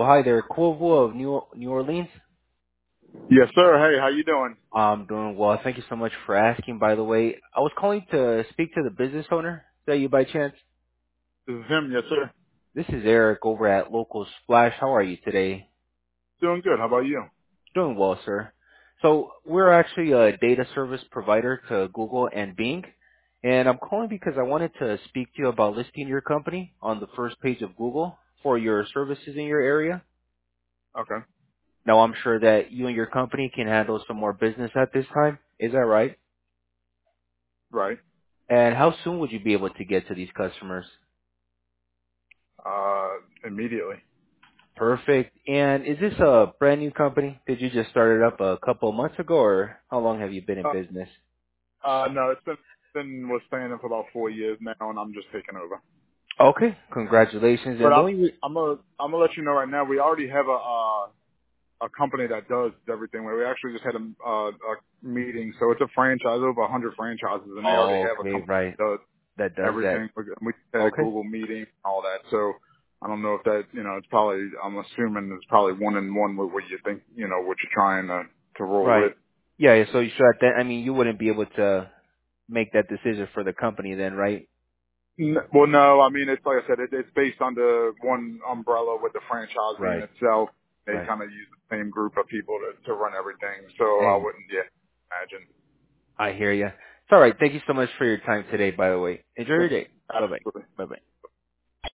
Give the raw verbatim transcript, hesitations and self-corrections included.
So hi there, Corvo of New New Orleans. Yes, sir. Hey, how you doing? I'm doing well. Thank you so much for asking. By the way, I was calling to speak to the business owner. Is that you by chance? This is him. Yes, sir. This is Eric over at Local Splash. How are you today? Doing good. How about you? Doing well, sir. So we're actually a data service provider to Google and Bing, and I'm calling because I wanted to speak to you about listing your company on the first page of Google for your services in your area. Okay. Now, I'm sure that you and your company can handle some more business at this time. Is that right? Right. And how soon would you be able to get to these customers? Uh, immediately. Perfect. And is this a brand new company? Did you just start it up a couple of months ago, or how long have you been in Uh, business? uh, no, it's been been was staying there for about four years now, and I'm just taking over. Okay, congratulations. But And the I'm only re- I'm gonna I'm gonna let you know right now. We already have a uh, a company that does everything. We actually just had a, uh, a meeting, so it's a franchise, over a hundred franchises, and they already oh, have a okay, company right, that does that does that. everything. We we had a Okay, Google meeting, all that. So I don't know if that, you know, it's probably, I'm assuming it's probably one in one with what you think, you know, what you're trying to, to roll right. with. Yeah, yeah. So you should. That I mean, you wouldn't be able to make that decision for the company then, right? N- Well, no, I mean, it's like I said, it, it's based under one umbrella with the franchise being Right, itself. They right. kind of use the same group of people to, to run everything. So I Hey, wouldn't, yeah, imagine. I hear you. It's all right. Thank you so much for your time today. By the way, enjoy your Yeah, day. Bye bye. absolutely. Bye bye.